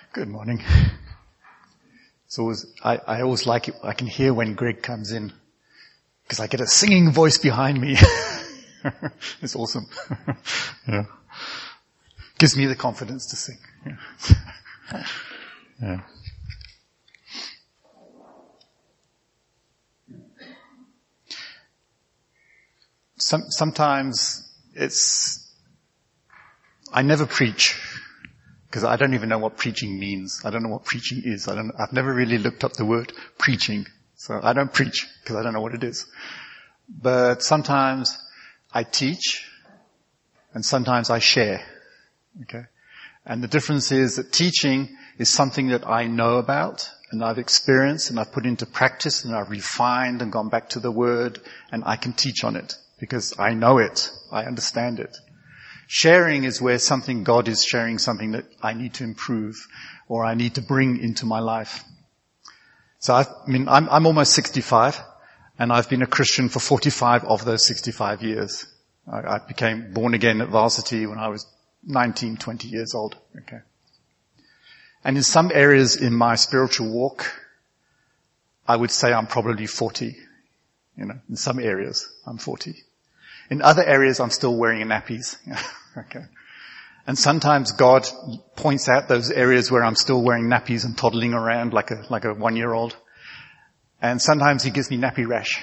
Good morning. I always like it. I can hear when Greg comes in because I get a singing voice behind me. It's awesome. Yeah. Gives me the confidence to sing. Yeah. Yeah. Sometimes I never preach because I don't even know what preaching means. I don't know what preaching is. I've never really looked up the word preaching. So I don't preach because I don't know what it is. But sometimes I teach and sometimes I share. Okay. And the difference is that teaching is something that I know about and I've experienced and I've put into practice and I've refined and gone back to the word and I can teach on it because I know it. I understand it. Sharing is where God is sharing something that I need to improve or I need to bring into my life. So I'm almost 65 and I've been a Christian for 45 of those 65 years. I became born again at Varsity when I was 19, 20 years old. Okay. And in some areas in my spiritual walk, I would say I'm probably 40. In some areas I'm 40. In other areas I'm still wearing nappies. Okay. And sometimes God points out those areas where I'm still wearing nappies and toddling around like a 1-year-old. And sometimes he gives me nappy rash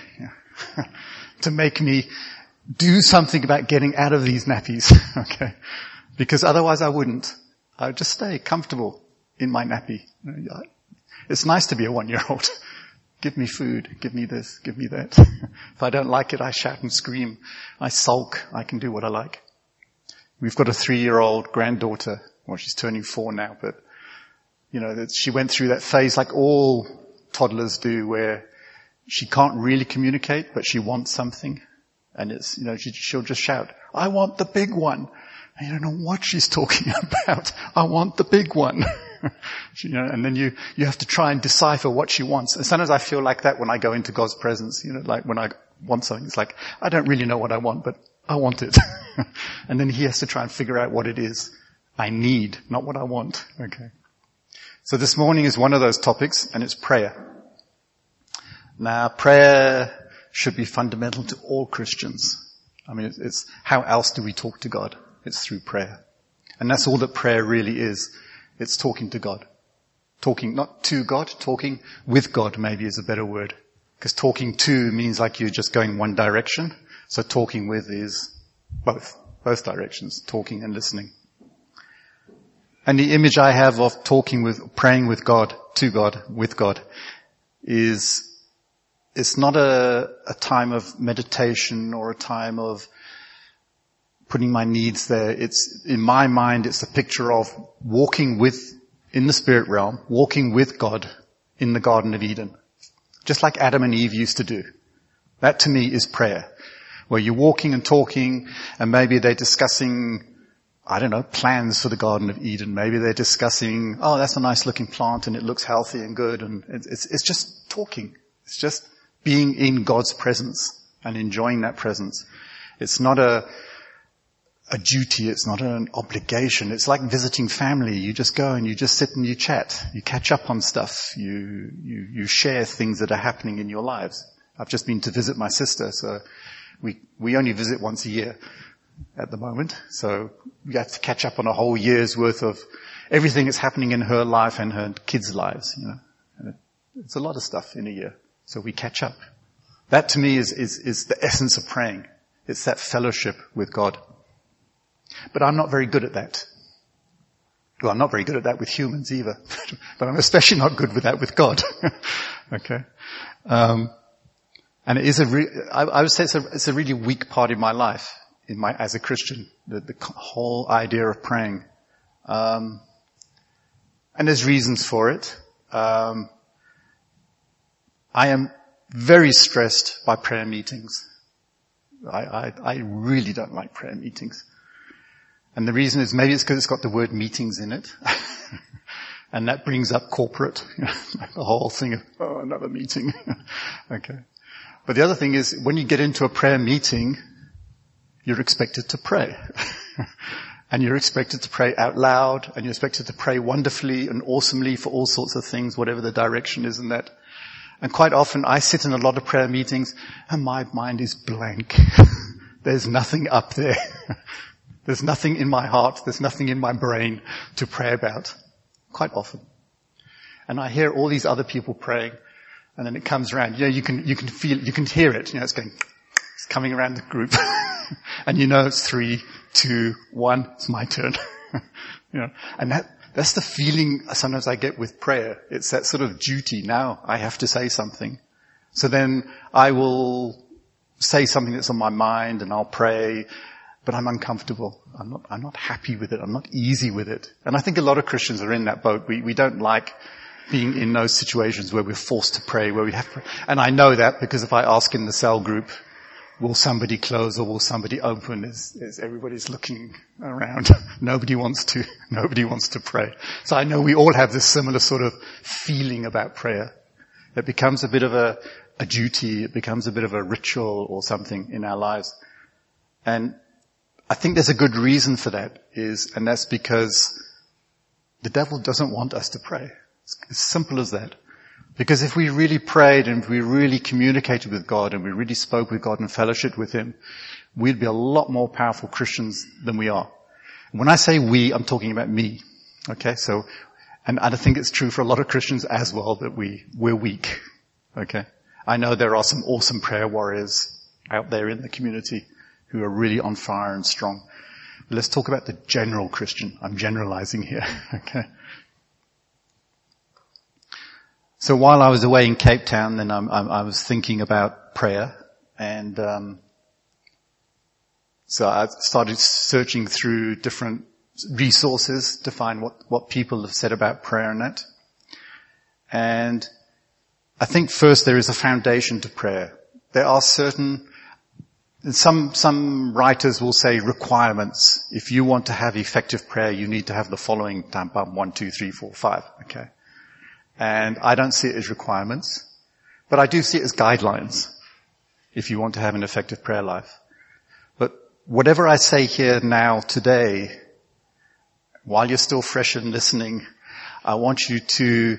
to make me do something about getting out of these nappies. Okay. Because otherwise I wouldn't. I would just stay comfortable in my nappy. It's nice to be a 1-year-old. Give me food. Give me this. Give me that. If I don't like it, I shout and scream. I sulk. I can do what I like. We've got a 3-year-old granddaughter. Well, she's turning 4 now, but she went through that phase like all toddlers do where she can't really communicate, but she wants something. And she'll just shout, I want the big one. And you don't know what she's talking about. I want the big one. And then you have to try and decipher what she wants. And sometimes I feel like that when I go into God's presence, like when I want something, it's like, I don't really know what I want, but I want it. And then he has to try and figure out what it is I need, not what I want. Okay. So this morning is one of those topics and it's prayer. Now prayer should be fundamental to all Christians. It's how else do we talk to God? It's through prayer. And that's all that prayer really is. It's talking to God. Talking not to God, talking with God maybe is a better word. Because talking to means like you're just going one direction. So talking with is both directions, talking and listening. And the image I have of praying with God, to God, with God, it's not a time of meditation or a time of putting my needs there. In my mind, it's a picture of walking in the spirit realm, walking with God in the Garden of Eden. Just like Adam and Eve used to do. That to me is prayer. Where you're walking and talking and maybe they're discussing, plans for the Garden of Eden. Maybe they're discussing, that's a nice looking plant and it looks healthy and good. And it's just talking. It's just being in God's presence and enjoying that presence. It's not a duty. It's not an obligation. It's like visiting family. You just go and you just sit and you chat. You catch up on stuff. You share things that are happening in your lives. I've just been to visit my sister, so we only visit once a year at the moment. So we have to catch up on a whole year's worth of everything that's happening in her life and her kids' lives, And it's a lot of stuff in a year. So we catch up. That to me is the essence of praying. It's that fellowship with God. But I'm not very good at that. Well, I'm not very good at that with humans either. But I'm especially not good with that with God. Okay. And it is I would say it's a really weak part in my life, as a Christian, the whole idea of praying. And there's reasons for it. I am very stressed by prayer meetings. I really don't like prayer meetings. And the reason is maybe it's because it's got the word meetings in it. And that brings up corporate, the whole thing of, another meeting. Okay. But the other thing is when you get into a prayer meeting, you're expected to pray. And you're expected to pray out loud, and you're expected to pray wonderfully and awesomely for all sorts of things, whatever the direction is in that. And quite often I sit in a lot of prayer meetings and my mind is blank. There's nothing up there. There's nothing in my heart. There's nothing in my brain to pray about. Quite often. And I hear all these other people praying, and then it comes around. You can feel, you can hear it. It's coming around the group. And it's 3, 2, 1, it's my turn. And that's the feeling sometimes I get with prayer. It's that sort of duty. Now I have to say something. So then I will say something that's on my mind and I'll pray, but I'm uncomfortable. I'm not happy with it. I'm not easy with it. And I think a lot of Christians are in that boat. We don't like being in those situations where we're forced to pray, where we have to. And I know that because if I ask in the cell group, will somebody close or will somebody open? As everybody's looking around. Nobody wants to pray. So I know we all have this similar sort of feeling about prayer. It becomes a bit of a duty. It becomes a bit of a ritual or something in our lives. And I think there's a good reason for that and that's because the devil doesn't want us to pray. It's as simple as that. Because if we really prayed and we really communicated with God and we really spoke with God and fellowshiped with Him, we'd be a lot more powerful Christians than we are. And when I say we, I'm talking about me. Okay, so, and I think it's true for a lot of Christians as well that we're weak. Okay. I know there are some awesome prayer warriors out there in the community who are really on fire and strong. But let's talk about the general Christian. I'm generalizing here. Okay. So while I was away in Cape Town, then I was thinking about prayer, and so I started searching through different resources to find what people have said about prayer and that. And I think first there is a foundation to prayer. There are certain, some writers will say requirements. If you want to have effective prayer, you need to have the following: 1, 2, 3, 4, 5. Okay. And I don't see it as requirements, but I do see it as guidelines if you want to have an effective prayer life. But whatever I say here now today, while you're still fresh and listening, I want you to,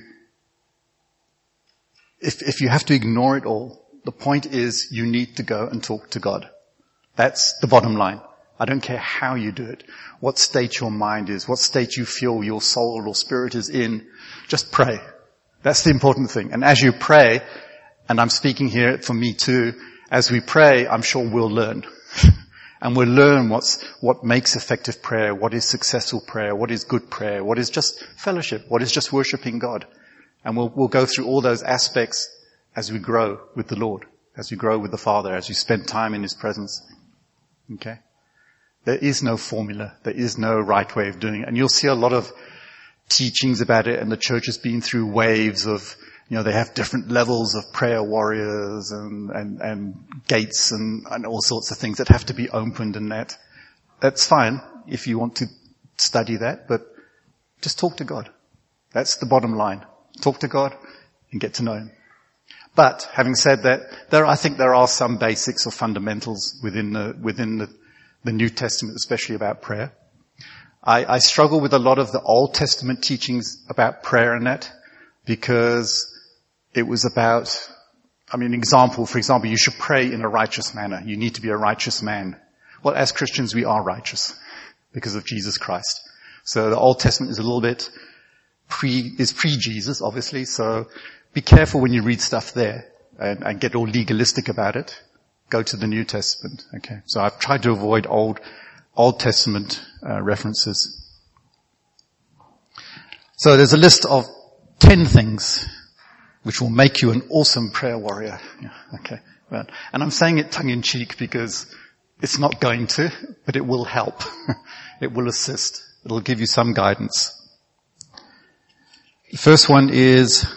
if you have to ignore it all, the point is you need to go and talk to God. That's the bottom line. I don't care how you do it, what state your mind is, what state you feel your soul or spirit is in, just pray. That's the important thing. And as you pray, and I'm speaking here for me too, as we pray, I'm sure we'll learn. And we'll learn what makes effective prayer, what is successful prayer, what is good prayer, what is just fellowship, what is just worshiping God. And we'll go through all those aspects as we grow with the Lord, as we grow with the Father, as we spend time in His presence. Okay? There is no formula. There is no right way of doing it. And you'll see a lot of teachings about it, and the church has been through waves of, they have different levels of prayer warriors and gates and all sorts of things that have to be opened and that. That's fine if you want to study that, but just talk to God. That's the bottom line. Talk to God and get to know Him. But having said that, I think there are some basics or fundamentals within the New Testament, especially about prayer. I struggle with a lot of the Old Testament teachings about prayer and that, because it was about, for example, you should pray in a righteous manner. You need to be a righteous man. Well, as Christians, we are righteous because of Jesus Christ. So the Old Testament is a little bit pre-Jesus, obviously. So be careful when you read stuff there and get all legalistic about it. Go to the New Testament. Okay. So I've tried to avoid Old Testament references. So there's a list of 10 things which will make you an awesome prayer warrior. Yeah, okay. Well, and I'm saying it tongue in cheek because it's not going to, but it will help. It will assist. It'll give you some guidance. The first one is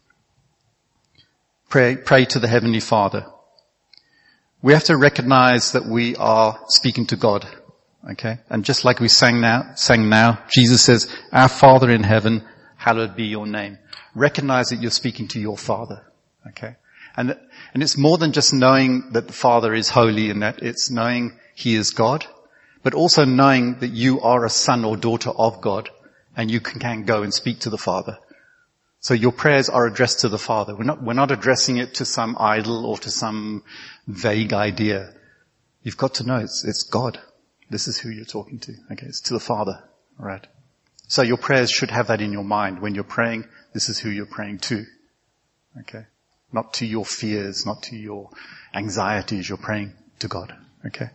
pray to the Heavenly Father. We have to recognize that we are speaking to God. Okay? And just like we sang now, Jesus says, "Our Father in heaven, hallowed be your name." Recognize that you're speaking to your Father. Okay? And it's more than just knowing that the Father is holy and that it's knowing He is God, but also knowing that you are a son or daughter of God and you can go and speak to the Father. So your prayers are addressed to the Father. We're not addressing it to some idol or to some vague idea. You've got to know it's God. This is who you're talking to. Okay, it's to the Father. All right. So your prayers should have that in your mind. When you're praying, this is who you're praying to. Okay. Not to your fears, not to your anxieties. You're praying to God. Okay.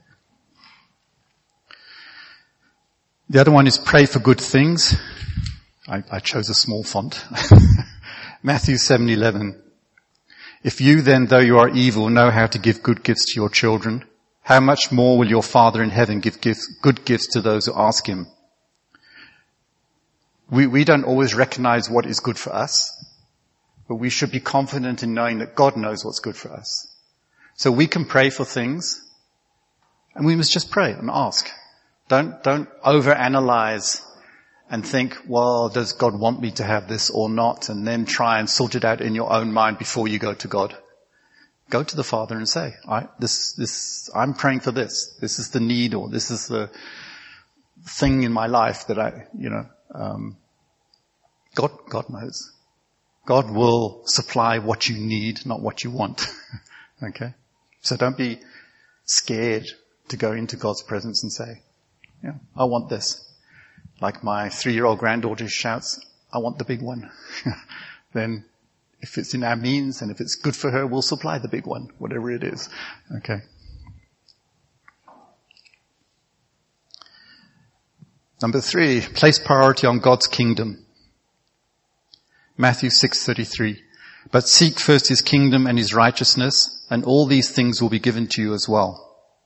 The other one is pray for good things. I chose a small font. Matthew 7:11. If you then, though you are evil, know how to give good gifts to your children, how much more will your Father in heaven give good gifts to those who ask him? We don't always recognize what is good for us, but we should be confident in knowing that God knows what's good for us. So we can pray for things, and we must just pray and ask. Don't overanalyze and think, well, does God want me to have this or not? And then try and sort it out in your own mind before you go to God. Go to the Father and say, I'm praying for this. This is the need, or this is the thing in my life that God knows. God will supply what you need, not what you want. Okay? So don't be scared to go into God's presence and say, yeah, I want this. Like my 3-year-old granddaughter shouts, I want the big one. Then if it's in our means and if it's good for her, we'll supply the big one, whatever it is. Okay. Number 3, place priority on God's kingdom. Matthew 6:33. But seek first his kingdom and his righteousness, and all these things will be given to you as well.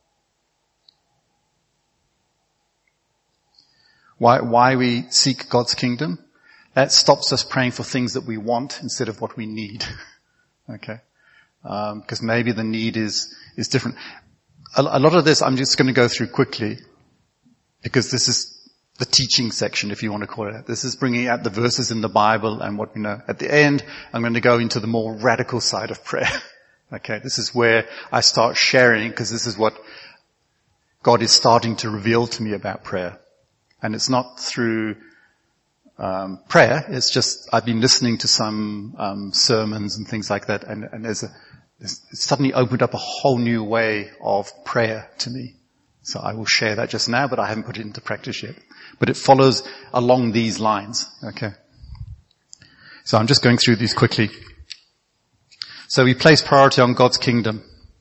Why we seek God's kingdom? That stops us praying for things that we want instead of what we need. Okay? Because maybe the need is different. A lot of this I'm just going to go through quickly, because this is the teaching section, if you want to call it that. This is bringing out the verses in the Bible and what we know. At the end, I'm going to go into the more radical side of prayer. Okay? This is where I start sharing, because this is what God is starting to reveal to me about prayer. And it's not through prayer. It's just I've been listening to some sermons and things like that, and it's suddenly opened up a whole new way of prayer to me. So I will share that just now, but I haven't put it into practice yet. But it follows along these lines. Okay. So I'm just going through these quickly. So we place priority on God's kingdom.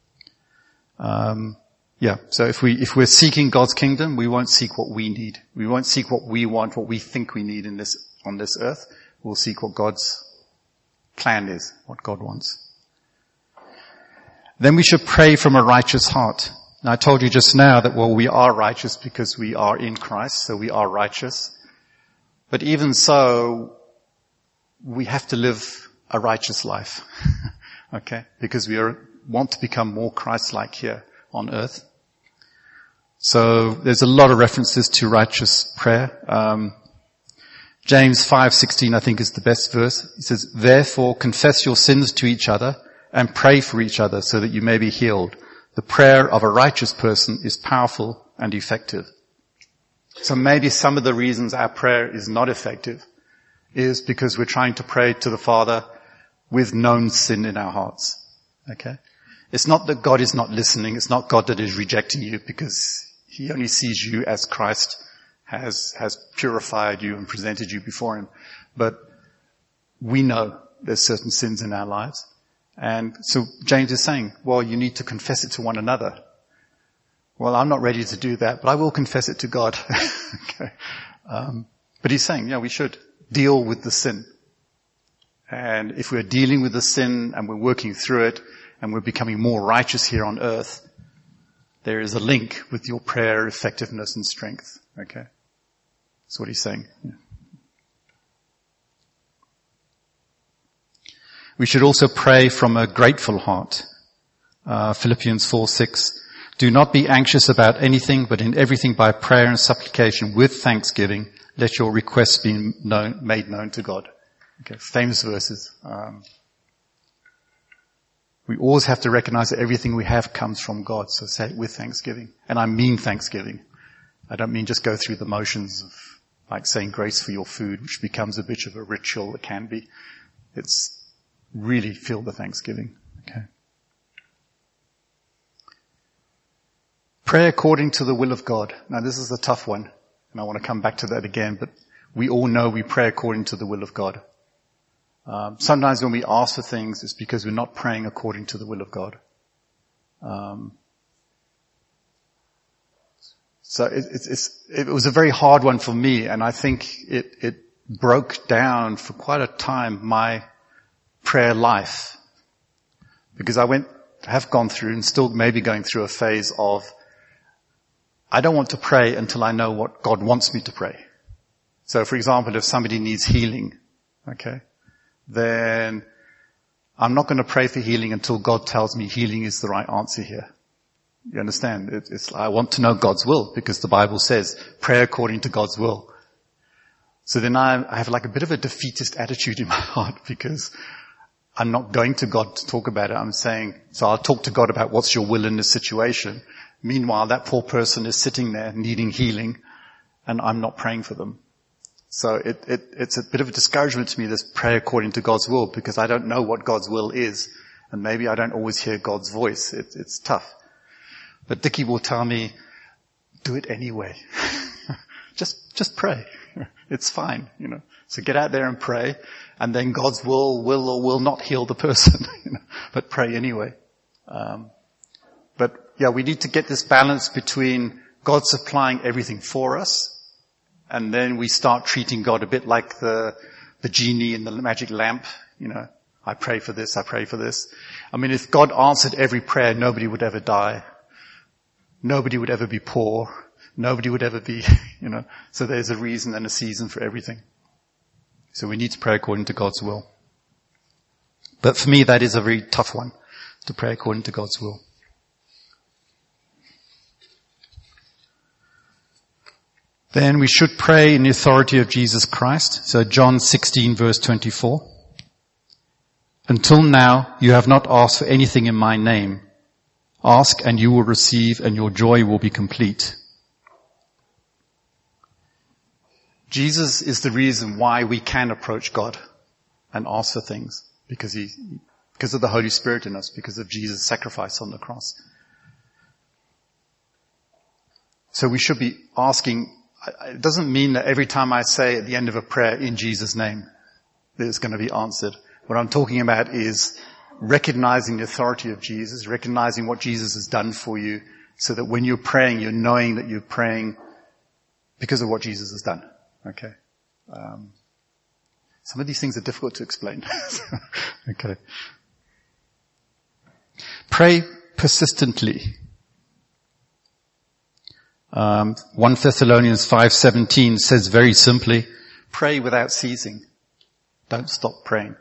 So if we're seeking God's kingdom, we won't seek what we need. We won't seek what we want, what we think we need on this earth. We'll seek what God's plan is, what God wants. Then we should pray from a righteous heart. Now I told you just now that, we are righteous because we are in Christ, so we are righteous. But even so, we have to live a righteous life. Okay? Because we want to become more Christ-like here on earth. So there's a lot of references to righteous prayer. James 5:16 I think is the best verse. It says, therefore confess your sins to each other and pray for each other so that you may be healed. The prayer of a righteous person is powerful and effective. So maybe some of the reasons our prayer is not effective is because we're trying to pray to the Father with known sin in our hearts. Okay? It's not that God is not listening. It's not God that is rejecting you, because he only sees you as Christ has purified you and presented you before him. But we know there's certain sins in our lives. And so James is saying, you need to confess it to one another. Well, I'm not ready to do that, but I will confess it to God. Okay. But he's saying, we should deal with the sin. And if we're dealing with the sin and we're working through it and we're becoming more righteous here on earth, there is a link with your prayer effectiveness and strength. Okay. That's what he's saying. Yeah. We should also pray from a grateful heart. Philippians 4:6. Do not be anxious about anything, but in everything by prayer and supplication with thanksgiving, let your requests be made known to God. Okay, famous verses. We always have to recognize that everything we have comes from God. So say it with thanksgiving. And I mean thanksgiving. I don't mean just go through the motions of like saying grace for your food, which becomes a bit of a ritual. It can be. It's really feel the thanksgiving. Okay. Pray according to the will of God. Now this is a tough one, and I want to come back to that again, but we all know we pray according to the will of God. Sometimes when we ask for things, it's because we're not praying according to the will of God. So it was a very hard one for me, and I think it broke down for quite a time my prayer life, because I have gone through and still maybe going through a phase of I don't want to pray until I know what God wants me to pray. So for example, if somebody needs healing, okay, then I'm not going to pray for healing until God tells me healing is the right answer here. You understand? I want to know God's will, because the Bible says pray according to God's will. So then I have like a bit of a defeatist attitude in my heart, because I'm not going to God to talk about it. I'm saying, so I'll talk to God about what's your will in this situation. Meanwhile, that poor person is sitting there needing healing, and I'm not praying for them. So it's a bit of a discouragement to me, this pray according to God's will, because I don't know what God's will is, and maybe I don't always hear God's voice. It's tough. But Dickie will tell me, do it anyway. just pray. It's fine, you know. So get out there and pray, and then God's will or will not heal the person, you know, but pray anyway. But yeah, we need to get this balance between God supplying everything for us, and then we start treating God a bit like the genie in the magic lamp, you know. I pray for this, I pray for this. I mean, if God answered every prayer, nobody would ever die. Nobody would ever be poor. Nobody would ever be, you know. So there's a reason and a season for everything. So we need to pray according to God's will. But for me, that is a very tough one, to pray according to God's will. Then we should pray in the authority of Jesus Christ. So John 16 verse 24. Until now, you have not asked for anything in my name. Ask and you will receive, and your joy will be complete. Jesus is the reason why we can approach God and ask for things, because of the Holy Spirit in us, because of Jesus' sacrifice on the cross. So we should be asking. It doesn't mean that every time I say at the end of a prayer, in Jesus' name, that it's going to be answered. What I'm talking about is recognizing the authority of Jesus, recognizing what Jesus has done for you, so that when you're praying, you're knowing that you're praying because of what Jesus has done. Okay. Some of these things are difficult to explain. Okay. Pray persistently. 1 Thessalonians 5:17 says very simply, pray without ceasing. Don't stop praying.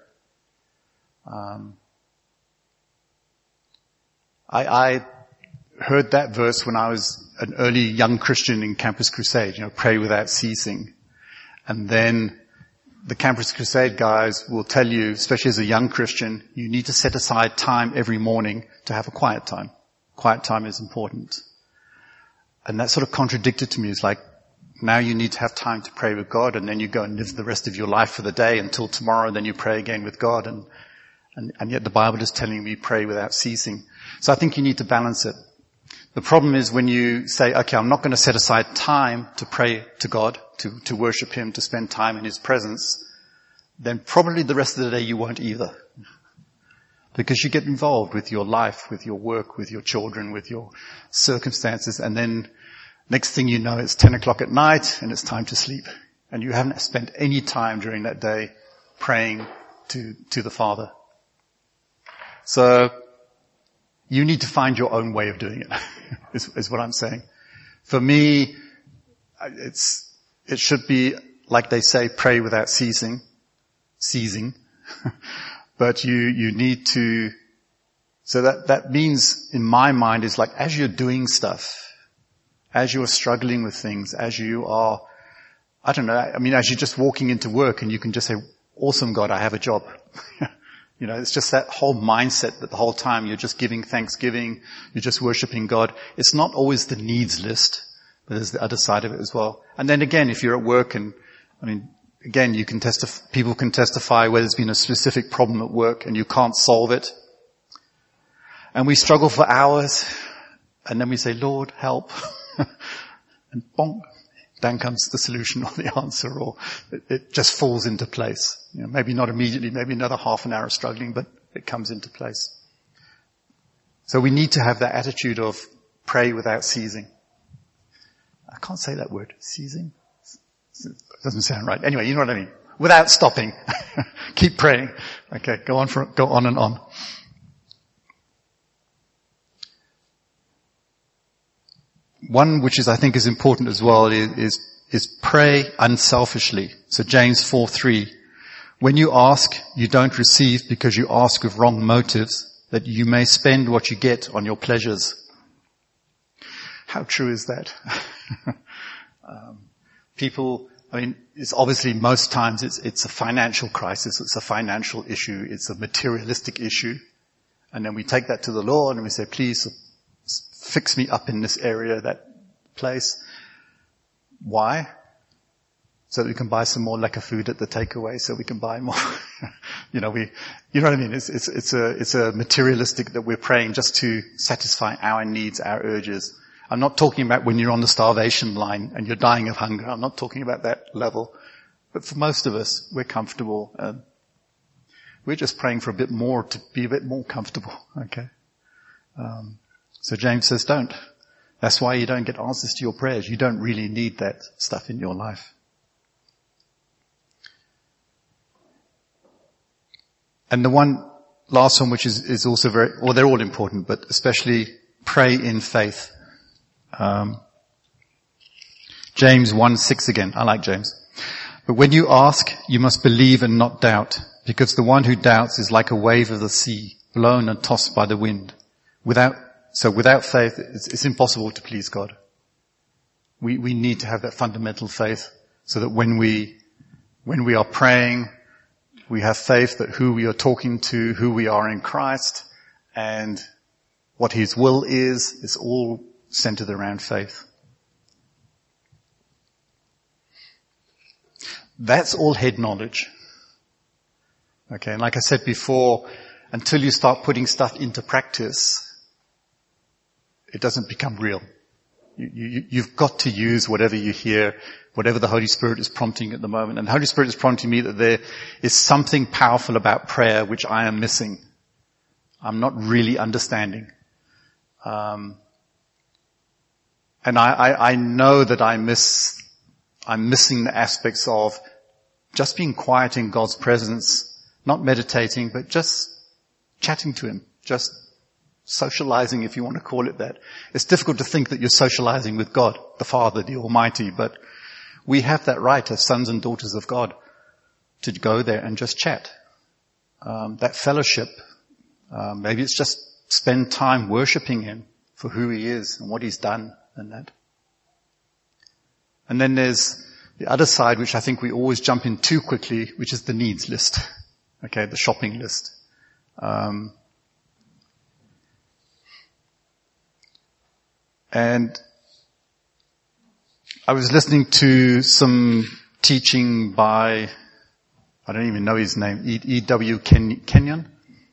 I heard that verse when I was an early young Christian in Campus Crusade, you know, pray without ceasing. And then the Campus Crusade guys will tell you, especially as a young Christian, you need to set aside time every morning to have a quiet time. Quiet time is important. And that sort of contradicted to me. It's like, now you need to have time to pray with God, and then you go and live the rest of your life for the day until tomorrow, and then you pray again with God. And yet the Bible is telling me pray without ceasing. So I think you need to balance it. The problem is when you say, okay, I'm not going to set aside time to pray to God, to worship Him, to spend time in His presence, then probably the rest of the day you won't either. Because you get involved with your life, with your work, with your children, with your circumstances, and then next thing you know, it's 10 o'clock at night and it's time to sleep. And you haven't spent any time during that day praying to the Father. So you need to find your own way of doing it, is what I'm saying. For me, it should be, like they say, pray without ceasing. But you need to, so that means in my mind is like as you're doing stuff, as you're struggling with things, as you are, I don't know, I mean, as you're just walking into work and you can just say, awesome God, I have a job. You know, it's just that whole mindset that the whole time you're just giving thanksgiving, you're just worshiping God. It's not always the needs list. but there's the other side of it as well. And then again, if you're at work again, people can testify where there's been a specific problem at work and you can't solve it. And we struggle for hours, and then we say, Lord, help. And bonk, down comes the solution or the answer, or it just falls into place. Maybe not immediately, maybe another half an hour of struggling, but it comes into place. So we need to have that attitude of pray without ceasing. I can't say that word, ceasing. It doesn't sound right. Anyway, you know what I mean. Without stopping. Keep praying. Okay, go on and on. One which I think is important as well is pray unselfishly. So James 4:3. When you ask, you don't receive because you ask with wrong motives, that you may spend what you get on your pleasures. How true is that? It's obviously most times it's a financial crisis, it's a financial issue, it's a materialistic issue. And then we take that to the Lord and we say, please fix me up in this area, that place. Why? So that we can buy some more lekker food at the takeaway, so we can buy more. you know what I mean? It's a materialistic that we're praying just to satisfy our needs, our urges. I'm not talking about when you're on the starvation line and you're dying of hunger. I'm not talking about that level. But for most of us, we're comfortable. We're just praying for a bit more to be a bit more comfortable. Okay. So James says don't. That's why you don't get answers to your prayers. You don't really need that stuff in your life. And the last one, which is also they're all important, but especially pray in faith. James 1:6 again. I like James. But when you ask, you must believe and not doubt, because the one who doubts is like a wave of the sea, blown and tossed by the wind. Without faith, it's impossible to please God. We need to have that fundamental faith so that when we are praying, we have faith that who we are talking to, who we are in Christ, and what His will is all centered around faith. That's all head knowledge. Okay, and like I said before, until you start putting stuff into practice, it doesn't become real. You've got to use whatever you hear, whatever the Holy Spirit is prompting at the moment. And the Holy Spirit is prompting me that there is something powerful about prayer which I am missing. I'm not really understanding. And I know that I'm missing the aspects of just being quiet in God's presence, not meditating, but just chatting to Him, just socializing, if you want to call it that. It's difficult to think that you're socializing with God, the Father, the Almighty, but we have that right as sons and daughters of God to go there and just chat. That fellowship, maybe it's just spend time worshiping Him for who He is and what He's done and that. And then there's the other side, which I think we always jump in too quickly, which is the needs list. Okay, the shopping list. And I was listening to some teaching by, I don't even know his name, E.W. Kenyon.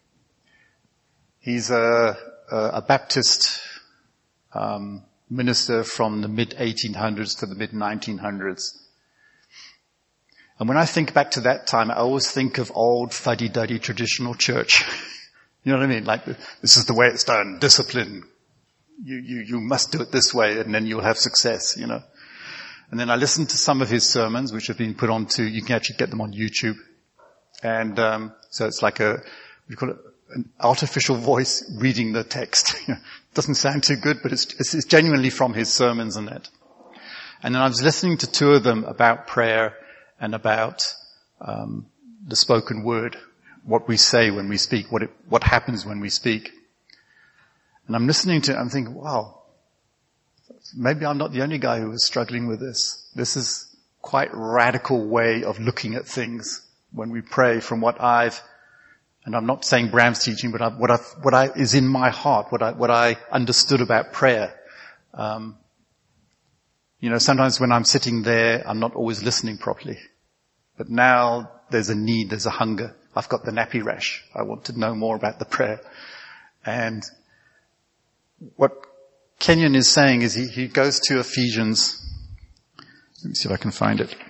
He's a Baptist minister from the mid-1800s to the mid-1900s. And when I think back to that time, I always think of old fuddy-duddy traditional church. You know what I mean? Like, this is the way it's done, discipline. You must do it this way and then you'll have success, you know. And then I listened to some of his sermons, which have been put onto, you can actually get them on YouTube. And, so it's like we call it an artificial voice reading the text. Doesn't sound too good, but it's genuinely from his sermons and that. And then I was listening to two of them about prayer and about, the spoken word, what we say when we speak, what happens when we speak. And I'm listening to it, I'm thinking, wow, maybe I'm not the only guy who is struggling with this. This is quite radical way of looking at things when we pray from and I'm not saying Bram's teaching, but what is in my heart, what I understood about prayer. Sometimes when I'm sitting there, I'm not always listening properly. But now there's a need, there's a hunger. I've got the nappy rash. I want to know more about the prayer. And what Kenyon is saying is he goes to Ephesians. Let me see if I can find it.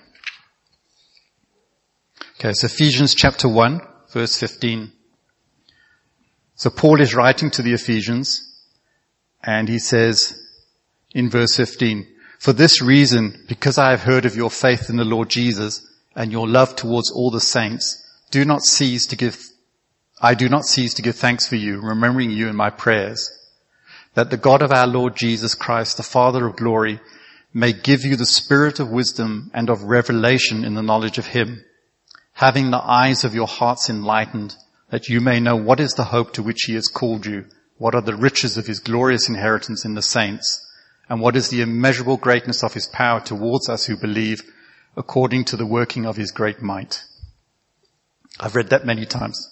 Okay, so Ephesians chapter 1, verse 15. So Paul is writing to the Ephesians, and he says in verse 15, "For this reason, because I have heard of your faith in the Lord Jesus and your love towards all the saints, I do not cease to give thanks for you, remembering you in my prayers, that the God of our Lord Jesus Christ, the Father of glory, may give you the spirit of wisdom and of revelation in the knowledge of him, having the eyes of your hearts enlightened, that you may know what is the hope to which he has called you, what are the riches of his glorious inheritance in the saints, and what is the immeasurable greatness of his power towards us who believe, according to the working of his great might." I've read that many times.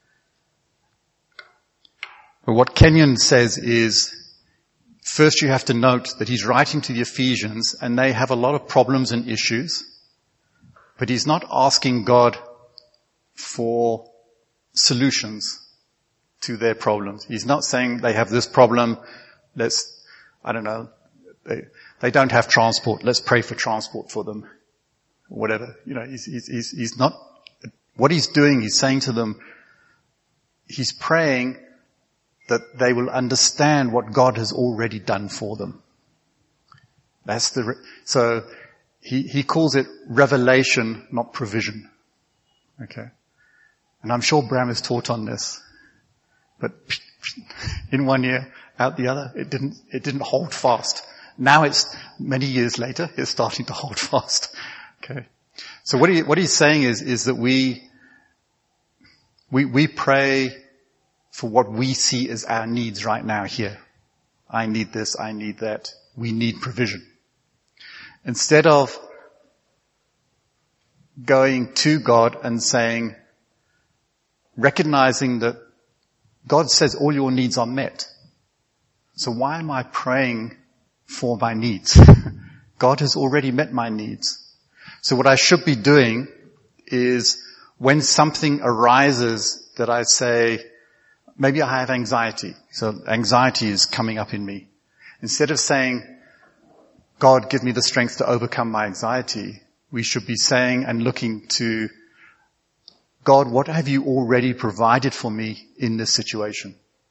But what Kenyon says is, first you have to note that he's writing to the Ephesians and they have a lot of problems and issues, but he's not asking God for solutions to their problems. He's not saying they have this problem, they don't have transport, let's pray for transport for them, or whatever. He's not, what he's doing, he's saying to them, he's praying that they will understand what God has already done for them. So he calls it revelation, not provision. Okay. And I'm sure Bram has taught on this, but in one ear, out the other, it didn't hold fast. Now it's many years later, it's starting to hold fast. Okay. So what he's saying is that we pray for what we see as our needs right now here. I need this, I need that. We need provision. Instead of going to God and saying, recognizing that God says all your needs are met. So why am I praying for my needs? God has already met my needs. So what I should be doing is when something arises that I say, maybe I have anxiety. So anxiety is coming up in me. Instead of saying, God, give me the strength to overcome my anxiety, we should be saying and looking to God, what have you already provided for me in this situation?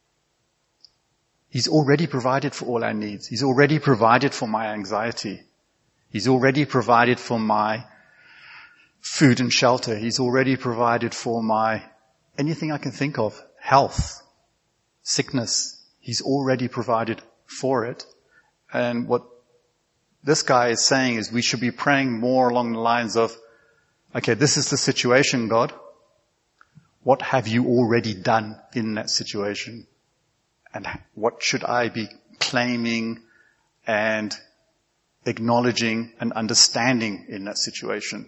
He's already provided for all our needs. He's already provided for my anxiety. He's already provided for my food and shelter. He's already provided for my anything I can think of. Health, sickness. He's already provided for it. And what this guy is saying is we should be praying more along the lines of, okay, this is the situation, God. What have you already done in that situation? And what should I be claiming and acknowledging and understanding in that situation?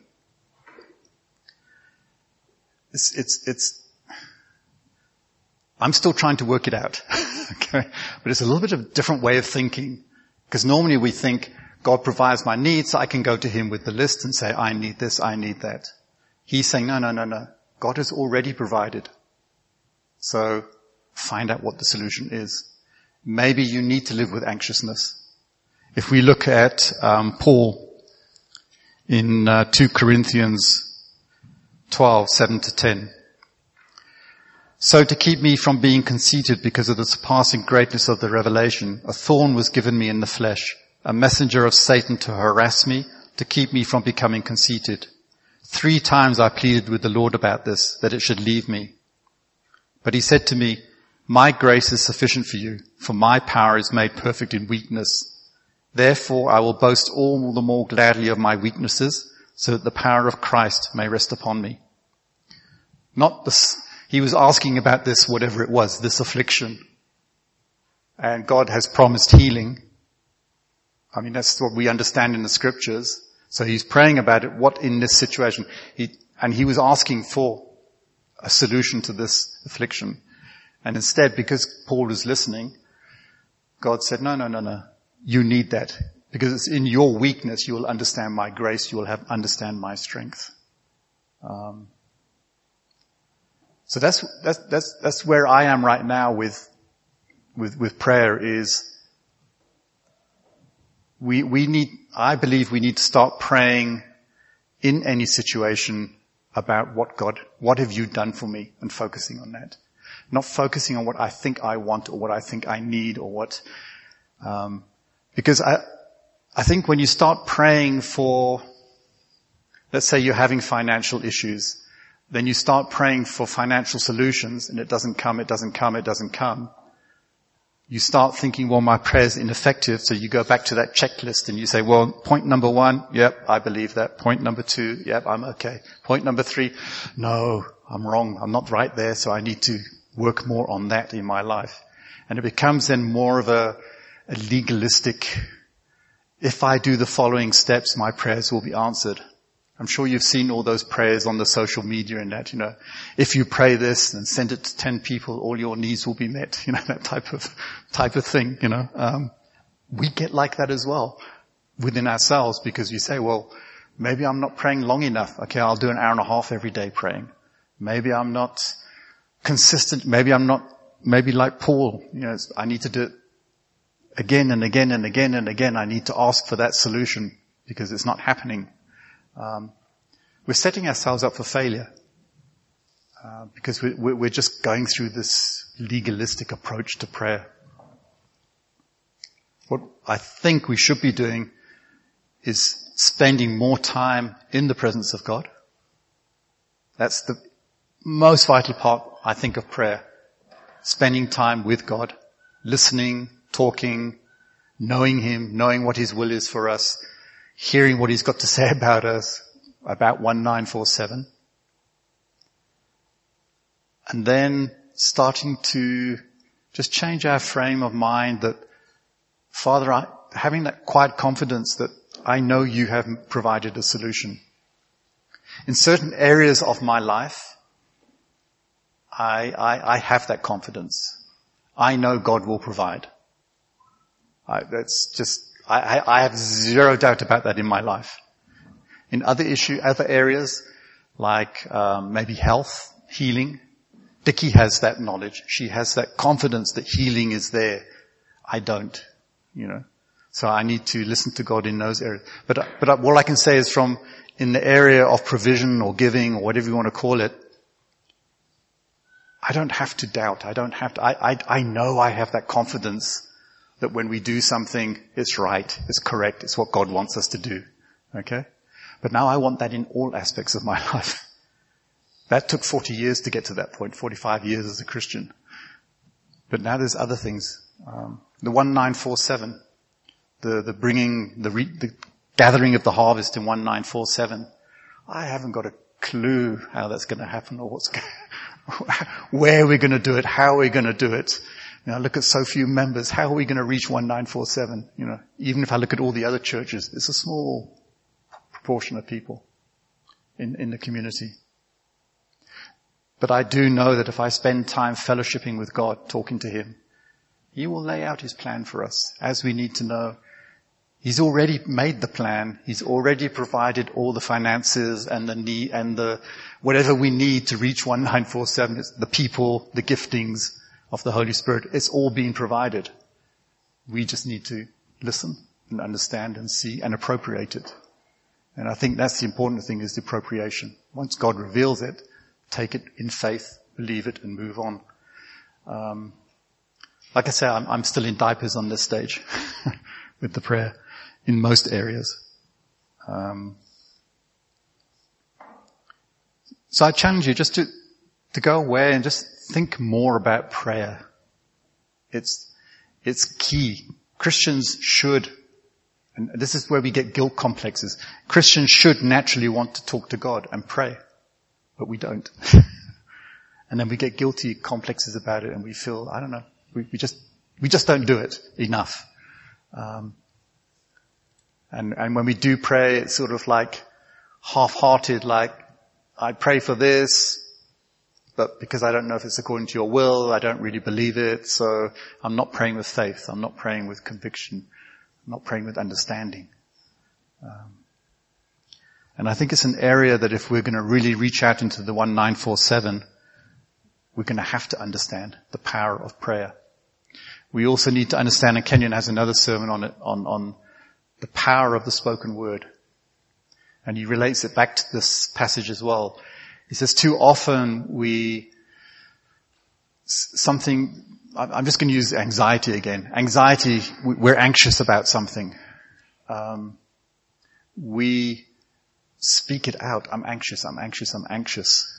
I'm still trying to work it out. Okay? But it's a little bit of a different way of thinking. Because normally we think, God provides my needs, so I can go to him with the list and say, I need this, I need that. He's saying, no. God has already provided. So find out what the solution is. Maybe you need to live with anxiousness. If we look at Paul in 2 Corinthians 12, 7-10. So to keep me from being conceited because of the surpassing greatness of the revelation, a thorn was given me in the flesh, a messenger of Satan to harass me, to keep me from becoming conceited. 3 times I pleaded with the Lord about this, that it should leave me. But he said to me, my grace is sufficient for you, for my power is made perfect in weakness. Therefore I will boast all the more gladly of my weaknesses, so that the power of Christ may rest upon me. Not this, he was asking about this, whatever it was, this affliction. And God has promised healing. I mean, that's what we understand in the scriptures. So he's praying about it, what in this situation. He was asking for a solution to this affliction. And instead, because Paul was listening, God said, no. You need that. Because it's in your weakness you will understand my grace, you will understand my strength. So that's where I am right now with prayer is I believe we need to start praying in any situation about what have you done for me, and focusing on that. Not focusing on what I think I want or what I think I need or what, because I think when you start praying for, let's say you're having financial issues, then you start praying for financial solutions and it doesn't come. You start thinking, well, my prayer's ineffective, so you go back to that checklist and you say, well, point number 1, yep, I believe that. Point number 2, yep, I'm okay. Point number 3, no, I'm wrong, I'm not right there, so I need to work more on that in my life. And it becomes then more of a legalistic, if I do the following steps, my prayers will be answered. I'm sure you've seen all those prayers on the social media and that, if you pray this and send it to 10 people, all your needs will be met, that type of thing, We get like that as well within ourselves because we say, well, maybe I'm not praying long enough. Okay, I'll do an hour and a half every day praying. Maybe I'm not consistent. Maybe like Paul, I need to do it again and again and again and again. I need to ask for that solution because it's not happening. We're setting ourselves up for failure because we're just going through this legalistic approach to prayer. What I think we should be doing is spending more time in the presence of God. That's the most vital part, I think, of prayer. Spending time with God, listening, talking, knowing Him, knowing what His will is for us, hearing what He's got to say about us, about 1947. And then starting to just change our frame of mind that, Father, having that quiet confidence that I know you have provided a solution. In certain areas of my life, I have that confidence. I know God will provide. I have zero doubt about that in my life. In other areas, like maybe health, healing, Dickie has that knowledge. She has that confidence that healing is there. I don't, So I need to listen to God in those areas. But all I can say is in the area of provision or giving or whatever you want to call it, I don't have to doubt. I know I have that confidence that when we do something, it's right, it's correct, it's what God wants us to do. Okay? But now I want that in all aspects of my life. That took 40 years to get to that point, 45 years as a Christian. But now there's other things. The 1947, the gathering of the harvest in 1947. I haven't got a clue how that's going to happen or where we're going to do it, how we're going to do it. Look at so few members. How are we going to reach 1947? Even if I look at all the other churches, it's a small proportion of people in the community. But I do know that if I spend time fellowshipping with God, talking to Him, He will lay out His plan for us as we need to know. He's already made the plan. He's already provided all the finances and the need and the whatever we need to reach 1947. It's the people, the giftings of the Holy Spirit. It's all being provided. We just need to listen and understand and see and appropriate it. And I think that's the important thing, is the appropriation. Once God reveals it, take it in faith, believe it, and move on. Like I say, I'm still in diapers on this stage with the prayer in most areas. So I challenge you just to go away and just think more about prayer. It's key. Christians should, and this is where we get guilt complexes, Christians should naturally want to talk to God and pray, but we don't. And then we get guilty complexes about it and we feel, I don't know, we just don't do it enough. And when we do pray, it's sort of like half-hearted, like, I pray for this, but because I don't know if it's according to your will, I don't really believe it, so I'm not praying with faith, I'm not praying with conviction. not praying with understanding. And I think it's an area that if we're going to really reach out into the 1947, we're going to have to understand the power of prayer. We also need to understand, and Kenyon has another sermon on it, on the power of the spoken word. And he relates it back to this passage as well. He says too often I'm just going to use anxiety again. Anxiety, we're anxious about something. We speak it out. I'm anxious, I'm anxious, I'm anxious.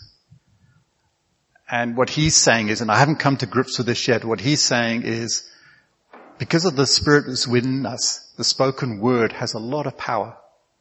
And what he's saying is, and I haven't come to grips with this yet, what he's saying is, because of the Spirit that's within us, the spoken word has a lot of power.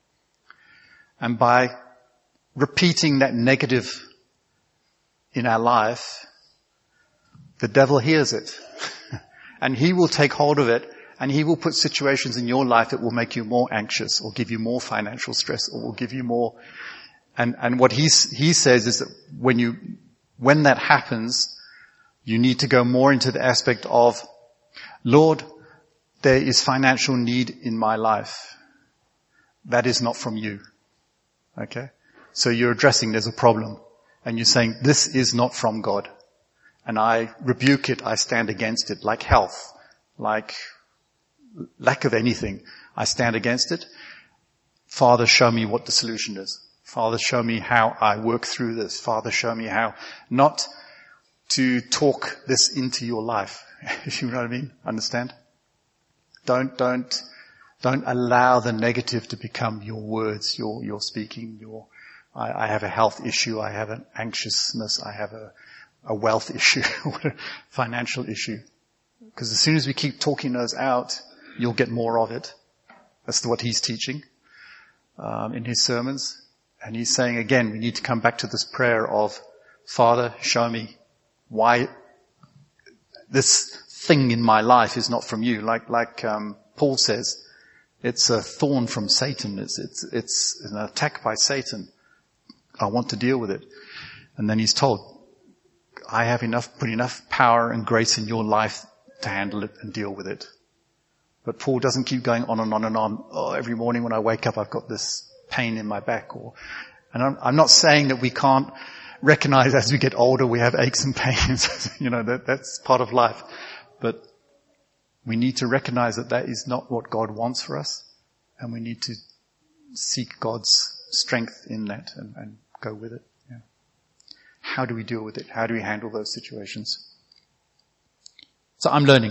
And by repeating that negative in our life, the devil hears it. And he will take hold of it, and he will put situations in your life that will make you more anxious, or give you more financial stress, or will give you more. And what he says is that when that happens, you need to go more into the aspect of, Lord, there is financial need in my life. That is not from you. Okay? So you're addressing there's a problem. And you're saying, this is not from God. And I rebuke it, I stand against it, like health, like lack of anything. I stand against it. Father, show me what the solution is. Father, show me how I work through this. Father, show me how not to talk this into your life. If you know what I mean? Understand? Don't allow the negative to become your words, your speaking, I have a health issue, I have an anxiousness, I have a wealth issue, financial issue. Because as soon as we keep talking those out, you'll get more of it. That's what he's teaching in his sermons. And he's saying again, we need to come back to this prayer of, Father, show me why this thing in my life is not from you. Like Paul says, it's a thorn from Satan. It's an attack by Satan. I want to deal with it. And then he's told, I have put enough power and grace in your life to handle it and deal with it. But Paul doesn't keep going on and on and on. Oh, every morning when I wake up, I've got this pain in my back. And I'm not saying that we can't recognize as we get older we have aches and pains. That's part of life. But we need to recognize that is not what God wants for us. And we need to seek God's strength in that and go with it. Yeah. How do we deal with it? How do we handle those situations? So I'm learning.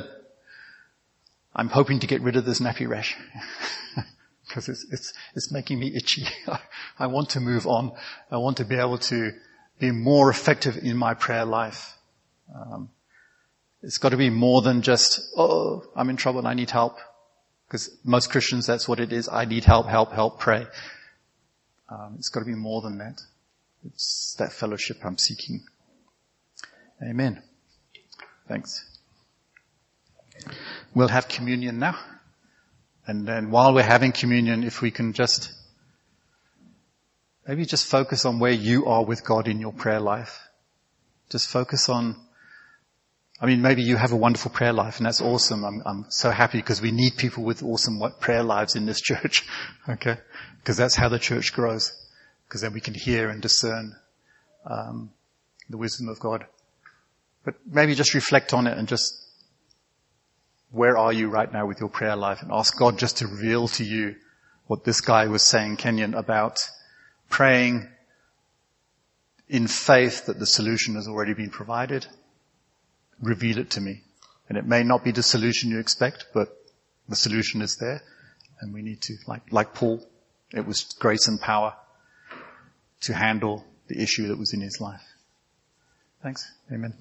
I'm hoping to get rid of this nappy rash. Because it's making me itchy. I want to move on. I want to be able to be more effective in my prayer life. It's got to be more than just, I'm in trouble and I need help. Because most Christians, that's what it is. I need help, pray. It's got to be more than that. It's that fellowship I'm seeking. Amen. Thanks. We'll have communion now. And then while we're having communion, if we can maybe just focus on where you are with God in your prayer life. Just focus on, maybe you have a wonderful prayer life and that's awesome. I'm so happy because we need people with awesome prayer lives in this church. Okay? Because that's how the church grows. Because then we can hear and discern, the wisdom of God. But maybe just reflect on it and just, where are you right now with your prayer life? And ask God just to reveal to you what this guy was saying, Kenyon, about praying in faith that the solution has already been provided. Reveal it to me. And it may not be the solution you expect, but the solution is there. And we need to, like Paul, it was grace and power to handle the issue that was in his life. Thanks. Amen.